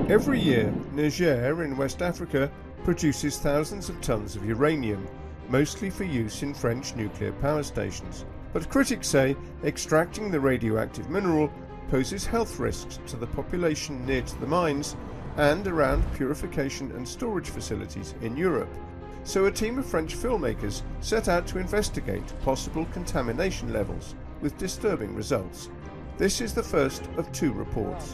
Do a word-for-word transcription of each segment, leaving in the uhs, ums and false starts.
Every year, Niger in West Africa produces thousands of tons of uranium, mostly for use in French nuclear power stations. But critics say extracting the radioactive mineral poses health risks to the population near to the mines and around purification and storage facilities in Europe. So a team of French filmmakers set out to investigate possible contamination levels, with disturbing results. This is the first of two reports.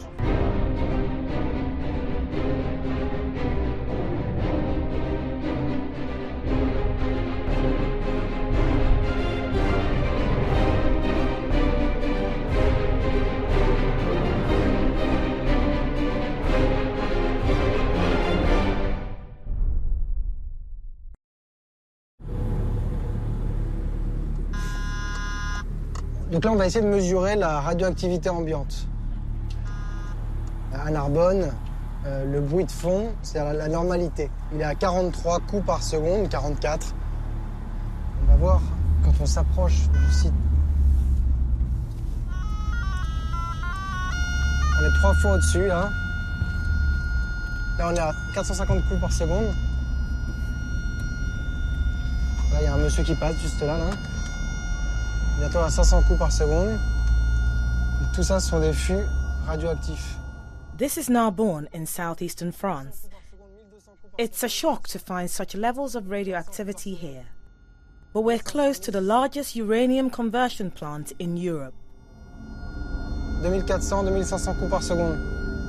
Donc là, on va essayer de mesurer la radioactivité ambiante. À Narbonne, euh, le bruit de fond, c'est la, la normalité. Il est à quarante-trois coups par seconde, quarante-quatre. On va voir quand on s'approche du site. On est trois fois au-dessus, là. Là, on est à quatre cent cinquante coups par seconde. Là, il y a un monsieur qui passe juste là, là. Bientôt à cinq cents coups par seconde. Tout ça sont des fûts radioactifs. This is Narbonne in southeastern France. It's a shock to find such levels of radioactivity here. But we're close to the largest uranium conversion plant in Europe. deux mille quatre cents, deux mille cinq cents coups par seconde.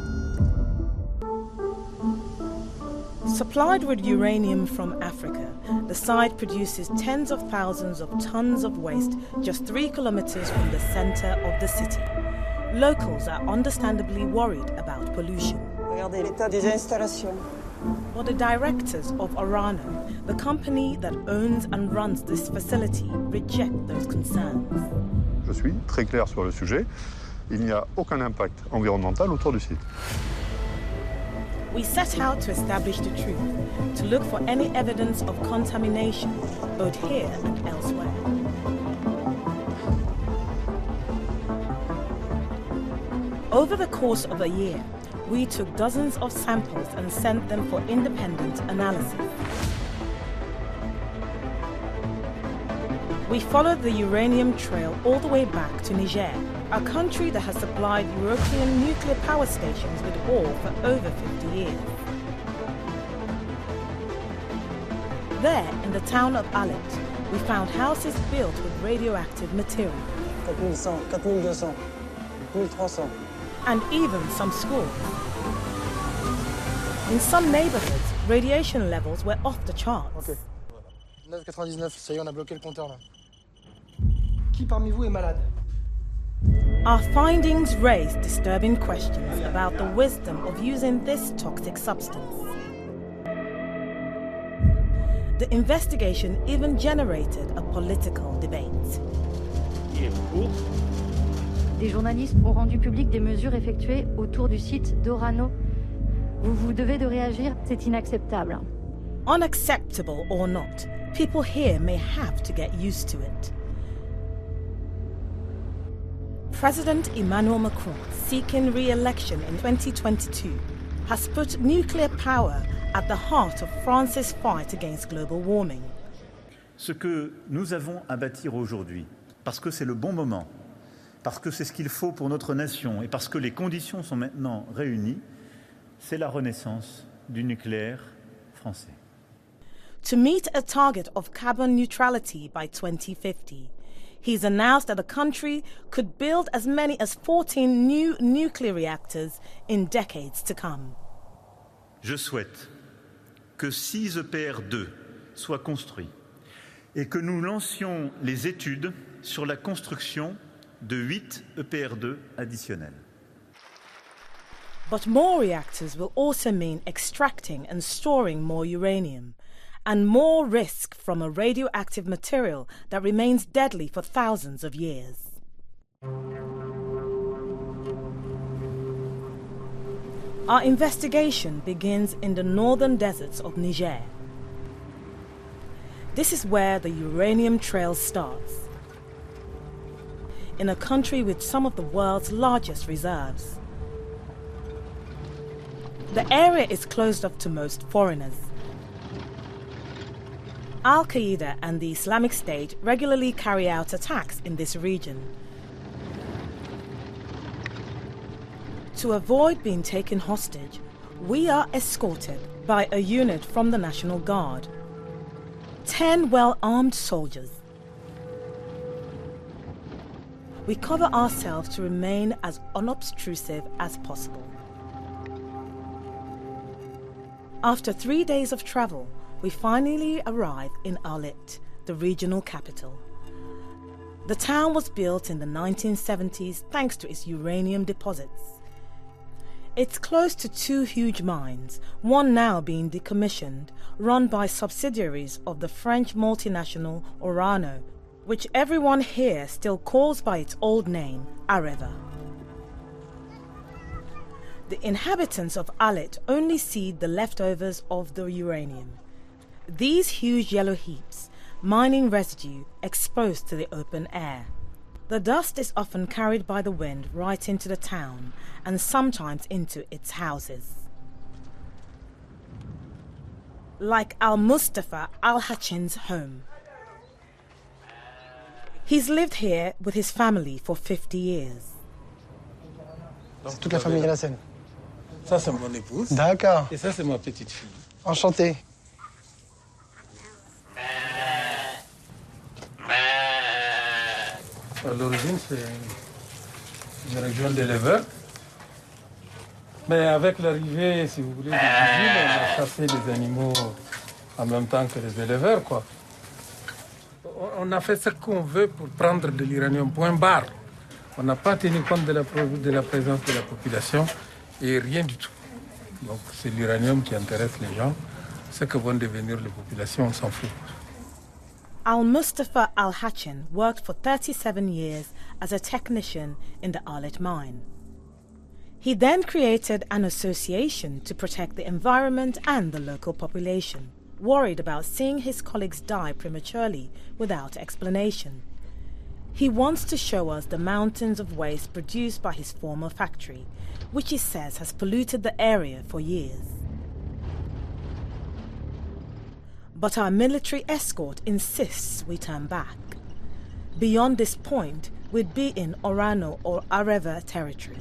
Supplied with uranium from Africa, the site produces tens of thousands of tons of waste just three kilometers from the center of the city. Locals are understandably worried about pollution. Regardez l'état des installations. But the directors of Orano, the company that owns and runs this facility, reject those concerns. Je suis très clair sur le sujet. Il n'y a aucun impact environnemental autour du site. We set out to establish the truth, to look for any evidence of contamination, both here and elsewhere. Over the course of a year, we took dozens of samples and sent them for independent analysis. We followed the uranium trail all the way back to Niger, a country that has supplied European nuclear power stations with ore for over fifty years. There, in the town of Alet, we found houses built with radioactive material. quatre mille cent, quatre mille deux cents, mille trois cents. And even some schools. In some neighborhoods, radiation levels were off the charts. Ok. neuf quatre-vingt-dix-neuf, ça y est, on a bloqué le compteur là. Qui parmi vous est malade? Our findings raise disturbing questions about the wisdom of using this toxic substance. The investigation even generated a political debate. Des journalistes ont rendu public des mesures effectuées autour du site d'Orano. Vous vous devez de réagir, c'est inacceptable. Unacceptable or not, people here may have to get used to it. President Emmanuel Macron, seeking re-election in twenty twenty-two, has put nuclear power at the heart of France's fight against global warming. Ce que nous avons à bâtir aujourd'hui, parce que c'est le bon moment, parce que c'est ce qu'il faut pour notre nation et parce que les conditions sont maintenant réunies, c'est la renaissance du nucléaire français. To meet a target of carbon neutrality by twenty fifty, he's announced that the country could build as many as fourteen new nuclear reactors in decades to come. Je souhaite que six E P R deux soient construits et que nous lancions les études sur la construction de huit E P R deux additionnels. But more reactors will also mean extracting and storing more uranium, and more risk from a radioactive material that remains deadly for thousands of years. Our investigation begins in the northern deserts of Niger. This is where the uranium trail starts, in a country with some of the world's largest reserves. The area is closed off to most foreigners. Al-Qaeda and the Islamic State regularly carry out attacks in this region. To avoid being taken hostage, we are escorted by a unit from the National Guard. Ten well-armed soldiers. We cover ourselves to remain as unobtrusive as possible. After three days of travel, we finally arrive in Arlit, the regional capital. The town was built in the nineteen seventies thanks to its uranium deposits. It's close to two huge mines, one now being decommissioned, run by subsidiaries of the French multinational Orano, which everyone here still calls by its old name, Areva. The inhabitants of Arlit only see the leftovers of the uranium. These huge yellow heaps, mining residue exposed to the open air. The dust is often carried by the wind right into the town and sometimes into its houses. Like Al-Mustafa Al-Hachin's home. He's lived here with his family for fifty years. C'est toute la famille Lassen. Ça, c'est mon épouse. D'accord. Et ça, c'est ma petite fille. Enchanté. À l'origine, c'est une région d'éleveurs. Mais avec l'arrivée, si vous voulez, des usines, on a chassé les animaux en même temps que les éleveurs, quoi. On a fait ce qu'on veut pour prendre de l'uranium, point barre. On n'a pas tenu compte de la, de la présence de la population et rien du tout. Donc c'est l'uranium qui intéresse les gens. Ce que vont devenir les populations, on s'en fout. Al-Mustafa Al-Hachin worked for thirty-seven years as a technician in the Arlit mine. He then created an association to protect the environment and the local population, worried about seeing his colleagues die prematurely without explanation. He wants to show us the mountains of waste produced by his former factory, which he says has polluted the area for years. But our military escort insists we turn back. Beyond this point, we'd be in Orano or Areva territory.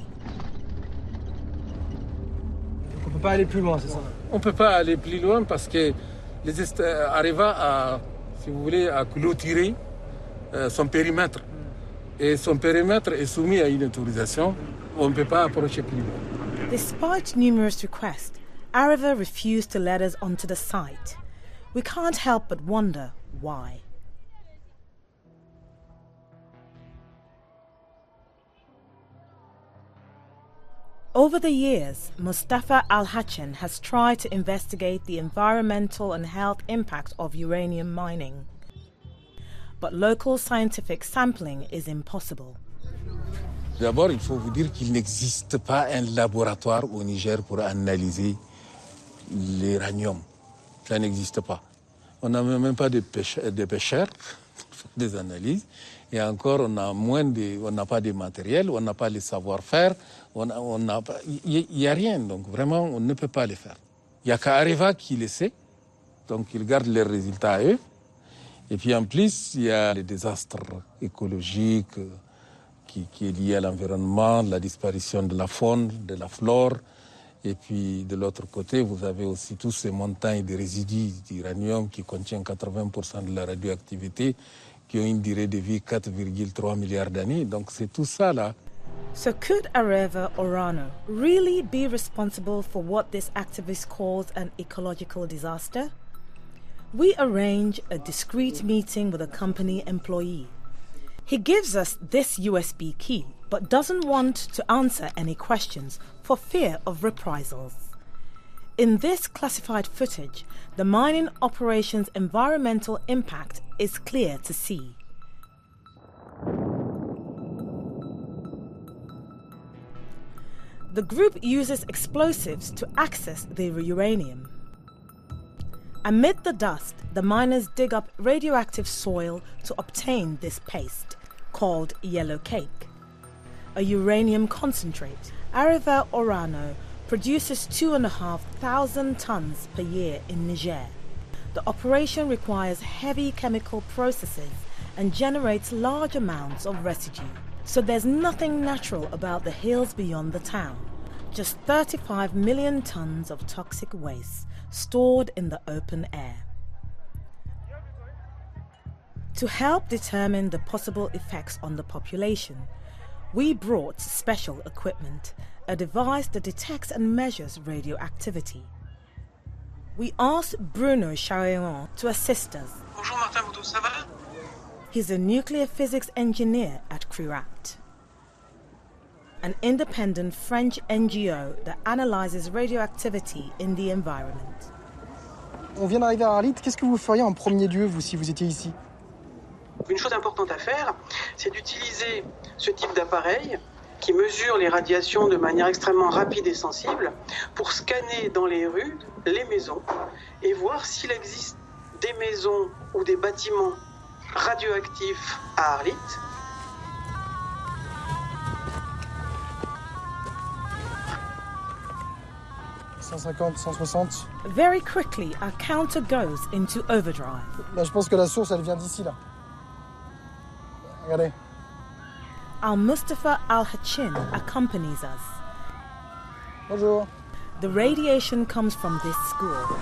On peut pas aller plus loin, c'est ça? On peut pas aller plus loin parce que les est Areva a, si vous voulez, a clôturé euh, son périmètre. Et son périmètre est soumis à une autorisation. On ne peut pas approcher plus loin. Despite numerous requests, Areva refused to let us onto the site. We can't help but wonder why. Over the years, Mustafa Al-Hachin has tried to investigate the environmental and health impact of uranium mining. But local scientific sampling is impossible. D'abord, il faut vous dire qu'il n'existe pas un laboratoire au Niger pour analyser l'uranium. Ça n'existe pas. On n'a même pas de pêcheurs, de pêcheurs pour faire des analyses. Et encore, on a moins de, on n'a pas de matériel, on n'a pas le savoir-faire, on a, on a pas, il n'y a rien. Donc vraiment, on ne peut pas le faire. Il n'y a qu'Areva qui le sait. Donc ils gardent les résultats à eux. Et puis en plus, il y a les désastres écologiques qui, qui est lié à l'environnement, la disparition de la faune, de la flore. Et puis de l'autre côté, vous avez aussi tous ces montagnes de résidus d'uranium qui contiennent quatre-vingts pour cent de la radioactivité, qui ont une durée de vie de quatre virgule trois milliards d'années. Donc c'est tout ça là. So could Areva Orano really be responsible for what this activist calls an ecological disaster? We arrange a discreet meeting with a company employee. He gives us this U S B key, but doesn't want to answer any questions for fear of reprisals. In this classified footage, the mining operation's environmental impact is clear to see. The group uses explosives to access the uranium. Amid the dust, the miners dig up radioactive soil to obtain this paste, called yellow cake, a uranium concentrate. Areva Orano produces two and a half thousand tons per year in Niger. The operation requires heavy chemical processes and generates large amounts of residue. So there's nothing natural about the hills beyond the town. Just thirty-five million tons of toxic waste stored in the open air. To help determine the possible effects on the population, we brought special equipment, a device that detects and measures radioactivity. We asked Bruno Charéron to assist us. Bonjour Martin Boudou, ça va? He's a nuclear physics engineer at CRUAT, an independent French N G O that analyses radioactivity in the environment. On vient d'arriver à Arlit, qu'est-ce que vous feriez en premier lieu, vous, si vous étiez ici? Une chose importante à faire, c'est d'utiliser ce type d'appareil qui mesure les radiations de manière extrêmement rapide et sensible pour scanner dans les rues les maisons et voir s'il existe des maisons ou des bâtiments radioactifs à Arlit. cent cinquante, cent soixante. Very quickly, our counter goes into overdrive. Là, je pense que la source, elle vient d'ici, là. Regardez. Al-Mustafa Al-Hachin accompanies us. Bonjour. The radiation comes from this school.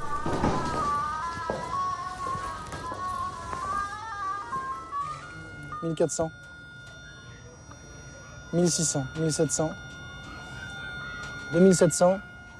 mille quatre cents. mille six cents, mille sept cents. deux mille sept cents.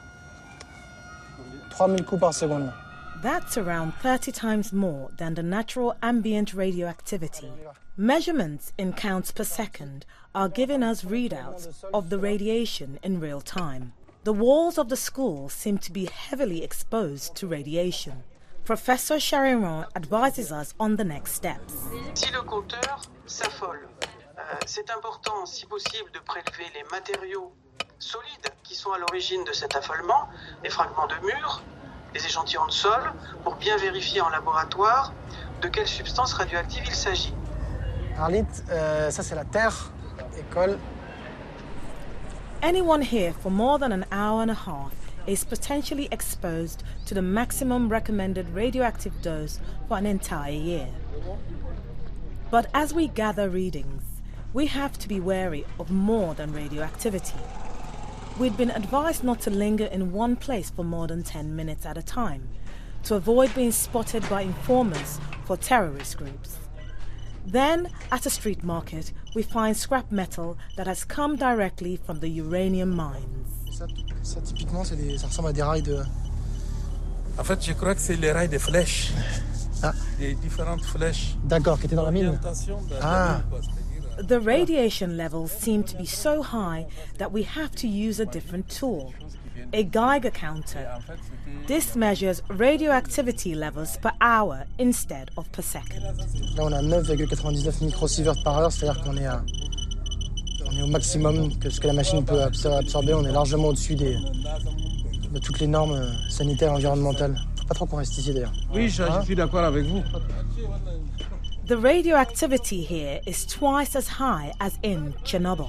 trois mille coups par seconde. That's around thirty times more than the natural ambient radioactivity. Measurements in counts per second are giving us readouts of the radiation in real time. The walls of the school seem to be heavily exposed to radiation. Professor Charéron advises us on the next steps. Si le compteur s'affole, euh, c'est important, si possible, de prélever les matériaux solides qui sont à l'origine de cet affolement, les fragments de murs, les échantillons de sol, pour bien vérifier en laboratoire de quelle substance radioactive il s'agit. Arlit, euh, ça c'est la terre, école. Anyone here for more than an hour and a half is potentially exposed to the maximum recommended radioactive dose for an entire year. But as we gather readings, we have to be wary of more than radioactivity. We'd been advised not to linger in one place for more than ten minutes at a time, to avoid being spotted by informers for terrorist groups. Then, at a street market, we find scrap metal that has come directly from the uranium mines. Ça, ça typiquement, c'est des, ça ressemble à des rails de... En fait, je crois que c'est les rails des flèches. Ah. Des différentes flèches. D'accord, qui étaient dans la mine. Ah. The radiation levels seem to be so high that we have to use a different tool, a Geiger counter. This measures radioactivity levels per hour instead of per second. Là, on a neuf virgule quatre-vingt-dix-neuf microsieverts par heure, c'est-à-dire qu'on est, à, on est au maximum que ce que la machine peut absorber. On est largement au-dessus des, de toutes les normes sanitaires et environnementales. Faut pas trop qu'on reste ici, d'ailleurs. Oui, je, hein? je suis d'accord avec vous. The radioactivity here is twice as high as in Chernobyl.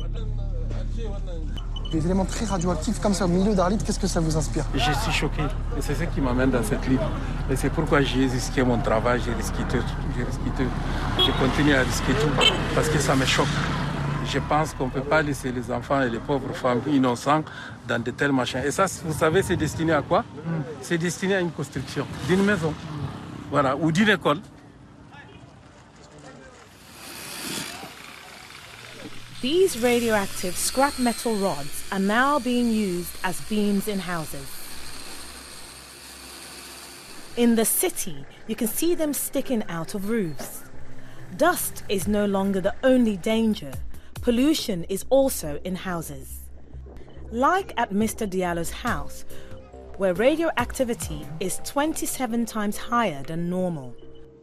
Des éléments très radioactifs comme ça au milieu d'Arlit, qu'est-ce que ça vous inspire? Je suis choqué. Et c'est ce qui m'amène dans cette livre. Et c'est pourquoi j'ai risqué mon travail, j'ai risqué tout. J'ai risqué tout. Je continue à risquer tout parce que ça me choque. Je pense qu'on ne peut pas laisser les enfants et les pauvres femmes innocents dans de tels machins. Et ça, vous savez, c'est destiné à quoi? Mm. C'est destiné à une construction d'une maison, mm. voilà, ou d'une école. These radioactive scrap metal rods are now being used as beams in houses. In the city, you can see them sticking out of roofs. Dust is no longer the only danger. Pollution is also in houses. Like at Mister Diallo's house, where radioactivity is twenty-seven times higher than normal.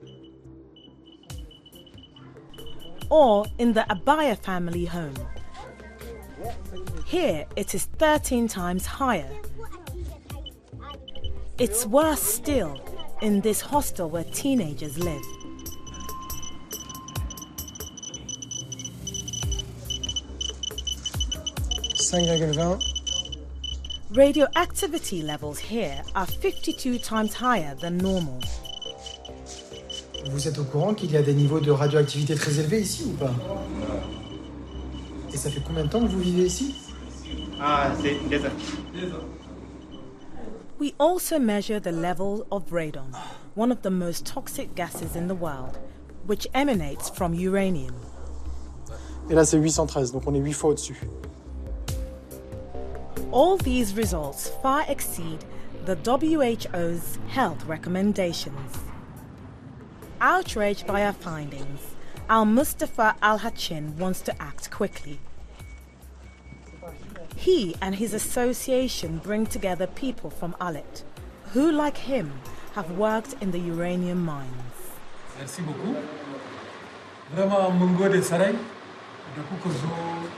Or in the Abaya family home. Here it is thirteen times higher. It's worse still in this hostel where teenagers live. cinq virgule vingt, Radioactivity levels here are fifty-two times higher than normal. Vous êtes au courant qu'il y a des niveaux de radioactivité très élevés ici ou pas? Et ça fait combien de temps que vous vivez ici? Ah, c'est deux ans. We also measure the level of radon, one of the most toxic gases in the world, which emanates from uranium. Et là, c'est huit cent treize, donc on est huit fois au-dessus. All these results far exceed the W H O's health recommendations. Outraged by our findings, Al-Mustafa Al-Hachin wants to act quickly. He and his association bring together people from Alet, who, like him, have worked in the uranium mines. Merci beaucoup. Vraiment, mun gode sarai da kuka zo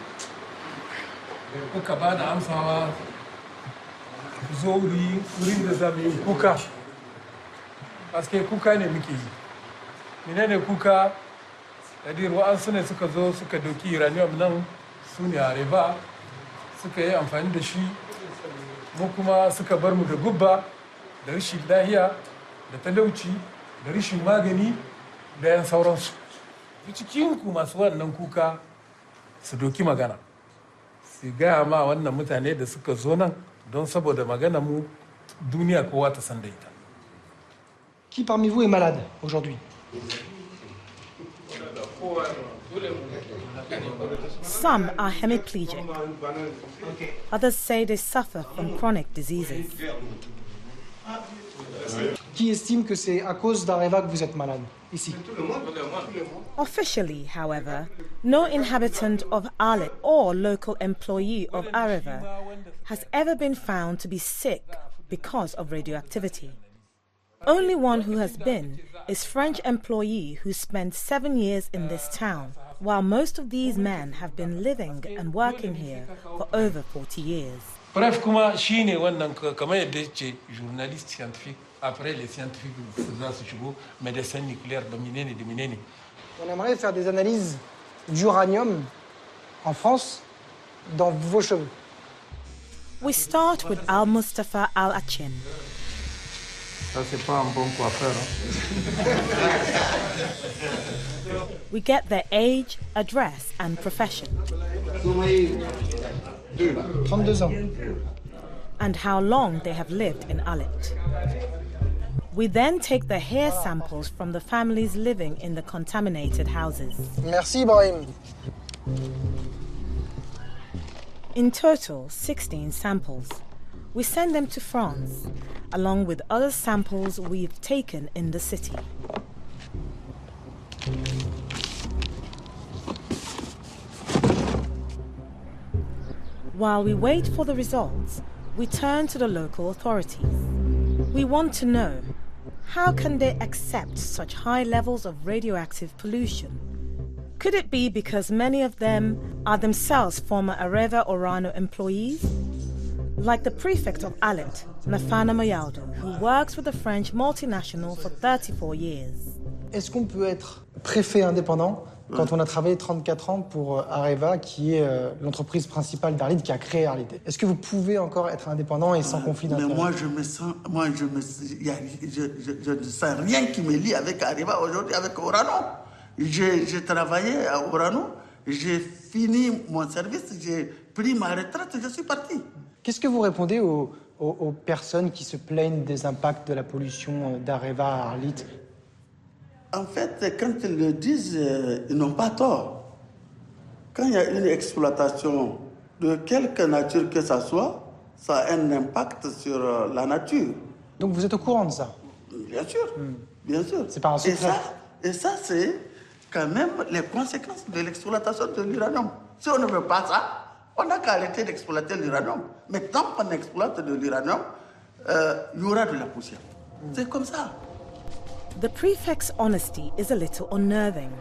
da kuka ba da amsawa ku zo wurin da za mu yi kuka. Paske kuka ne muke yi. Menene kuka? Kadir wa'ansu ne suka zo suka doki uranium nan su ne Areva suka yi amfani da shi mu kuma suka bar mu da gubba da rashin lahiya da talauci da rashin magani da yan sauransu. Cikinku masu wannan kuka su doki magana su gaya ma wannan mutane da suka zo nan don saboda magana mu duniya kowa ta san da ita. Qui parmi vous est malade aujourd'hui? Some are hemiplegic. Others say they suffer from chronic diseases. Qui estime que c'est à cause d'Areva que vous êtes malade ici? Officially, however, no inhabitant of Alet or local employee of Areva has ever been found to be sick because of radioactivity. Only one who has been is French employee who spent seven years in this town, while most of these men have been living and working here for over forty years. Bref, kuma shine wannan kamar yadda ce journaliste scientifique après les scientifiques za su shigo médecin nucléaire da menene da menene. On aimerait faire des analyses d'uranium en France dans vos cheveux. We start with Al-Mustafa Al-Hachin. Ça c'est pas un bon coiffeur. We get their age, address and profession. trente-deux ans. And how long they have lived in Alet. We then take the hair samples from the families living in the contaminated houses. Merci, Ibrahim. In total, sixteen samples. We send them to France, along with other samples we've taken in the city. While we wait for the results, we turn to the local authorities. We want to know, how can they accept such high levels of radioactive pollution? Could it be because many of them are themselves former Areva Orano employees? Like the prefect of Alet, Mafana Mayaldo, who works with the French multinational for thirty-four years. Est-ce qu'on peut être préfet indépendant quand on a travaillé trente-quatre ans pour Areva, qui est euh, l'entreprise principale d'Arlit, qui a créé Arlit? Est-ce que vous pouvez encore être indépendant et sans euh, conflit d'intérêt? Mais moi, je me sens, moi, je me, y a, je, je, je ne sens rien qui me lie avec Areva aujourd'hui, avec Orano. J'ai, j'ai travaillé à Orano, j'ai fini mon service, j'ai pris ma retraite, je suis parti. Qu'est-ce que vous répondez aux, aux, aux personnes qui se plaignent des impacts de la pollution d'Areva à Arlit? En fait, quand ils le disent, euh, ils n'ont pas tort. Quand il y a une exploitation de quelque nature que ça soit, ça a un impact sur euh, la nature. Donc vous êtes au courant de ça? Bien sûr, hmm. bien sûr. C'est pas un secret. Et ça, et ça, c'est quand même les conséquences de l'exploitation de l'uranium. Si on ne veut pas ça, on n'a qu'à arrêter d'exploiter l'uranium. Mais tant qu'on exploite de l'uranium, euh, il y aura de la poussière. Mm. C'est comme ça. The prefect's honesty is a little unnerving.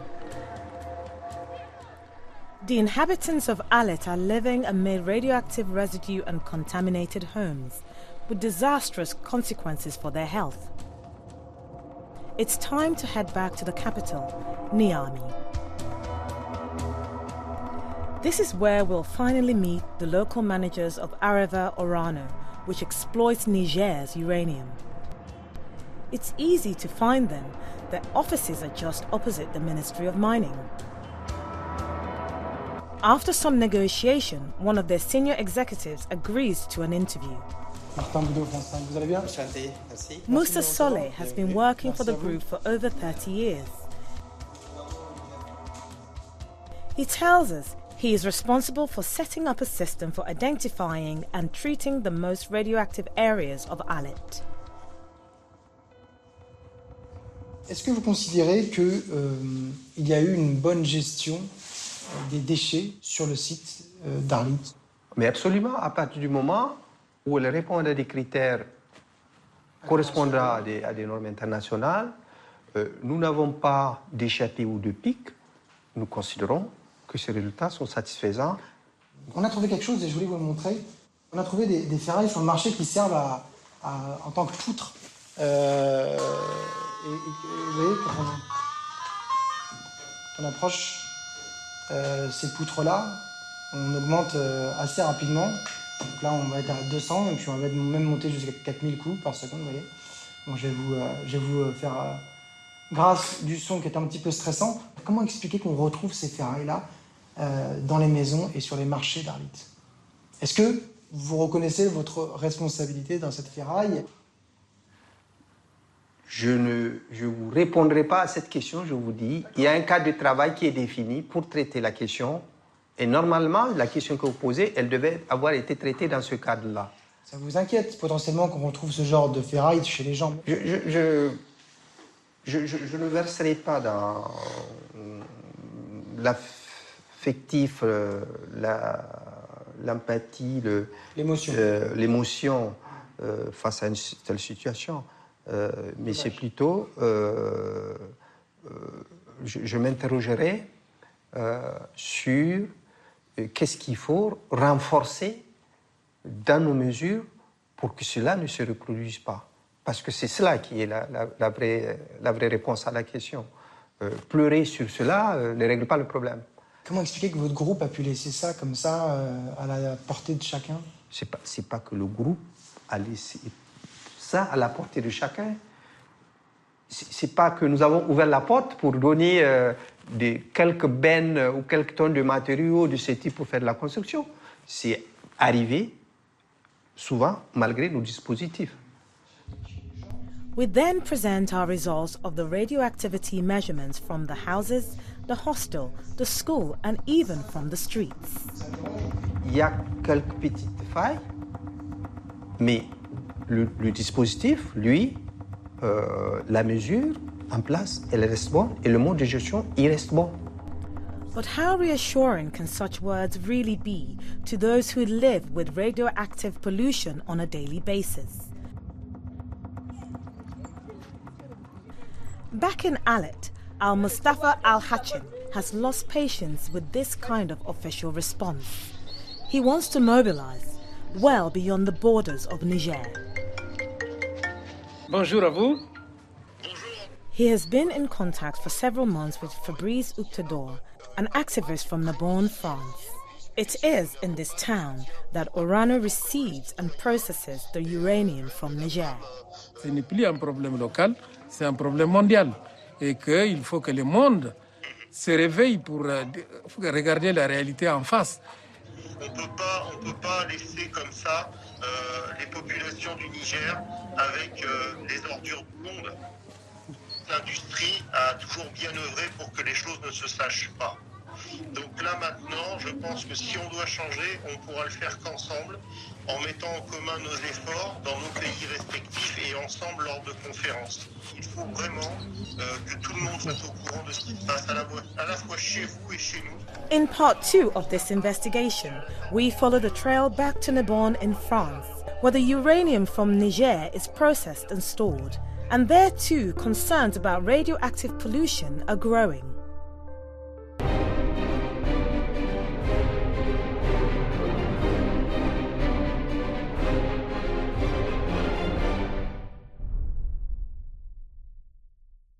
The inhabitants of Alet are living amid radioactive residue and contaminated homes, with disastrous consequences for their health. It's time to head back to the capital, Niamey. This is where we'll finally meet the local managers of Areva Orano, which exploits Niger's uranium. It's easy to find them. Their offices are just opposite the Ministry of Mining. After some negotiation, one of their senior executives agrees to an interview. Moussa Soleh has been working for the group for over thirty years. He tells us he is responsible for setting up a system for identifying and treating the most radioactive areas of Alit. Est-ce que vous considérez qu'il euh, y a eu une bonne gestion des déchets sur le site euh, d'Arlit? Mais absolument, à partir du moment où elle répond à des critères correspondant à des, à des normes internationales, euh, nous n'avons pas d'échappée ou de pic, nous considérons que ces résultats sont satisfaisants. On a trouvé quelque chose et je voulais vous le montrer. On a trouvé des, des ferrailles sur le marché qui servent à, à, en tant que poutre. Euh, et, et, vous voyez, quand on, on approche euh, ces poutres-là, on augmente euh, assez rapidement. Donc là, on va être à deux cents et puis on va même monter jusqu'à quatre mille coups par seconde, vous voyez. Bon, je vais vous, euh, je vais vous faire, euh, grâce du son qui est un petit peu stressant, comment expliquer qu'on retrouve ces ferrailles-là euh, dans les maisons et sur les marchés d'Arlit? Est-ce que vous reconnaissez votre responsabilité dans cette ferraille? Je ne je vous répondrai pas à cette question, je vous dis. Il y a un cadre de travail qui est défini pour traiter la question. Et normalement, la question que vous posez, elle devait avoir été traitée dans ce cadre-là. Ça vous inquiète potentiellement qu'on retrouve ce genre de ferraille chez les gens? Je, je, je, je, je, je ne verserai pas dans l'affectif, la, l'empathie, l'émotion euh, l'émotion euh, face à une telle situation. Euh, mais c'est plutôt, euh, euh, je, je m'interrogerai euh, sur euh, qu'est-ce qu'il faut renforcer dans nos mesures pour que cela ne se reproduise pas. Parce que c'est cela qui est la, la, la, vraie, la vraie réponse à la question. Euh, pleurer sur cela euh, ne règle pas le problème. Comment expliquer que votre groupe a pu laisser ça comme ça euh, à la portée de chacun? C'est pas, c'est pas que le groupe a laissé ça à la portée de chacun. C'est pas que nous avons ouvert la porte pour donner euh, des, quelques bennes ou quelques tonnes de matériaux de ce type pour faire de la construction. C'est arrivé souvent malgré nos dispositifs. We then present our results of the radioactivity measurements from the houses, the hostel, the school and even from the streets. Il y a quelques petites failles, mais Le, le dispositif, lui, euh, la mesure en place, elle reste bonne et le mode de gestion, il reste bon. But how reassuring can such words really be to those who live with radioactive pollution on a daily basis? Back in Alit, Al-Mustafa Al-Hachin has lost patience with this kind of official response. He wants to mobilize well beyond the borders of Niger. Bonjour à vous. He has been in contact for several months with Fabrice Uctador, an activist from Narbonne, France. It is in this town that Orano receives and processes the uranium from Niger. Ce n'est plus un problème local, c'est un problème mondial. Et qu'il faut que le monde se réveille pour regarder la réalité en face. On ne peut pas laisser comme ça euh, les populations du Niger avec euh, les ordures du monde. L'industrie a toujours bien œuvré pour que les choses ne se sachent pas. Donc là maintenant, je pense que si on doit changer, on pourra le faire qu'ensemble, en mettant en commun nos efforts dans nos pays respectifs et ensemble lors de conférences. Il faut vraiment euh, que tout le monde soit au courant de ce qui se passe à la, à la fois chez vous et chez nous. In part two of this investigation, we follow the trail back to Narbonne in France, where the uranium from Niger is processed and stored. And there too, concerns about radioactive pollution are growing.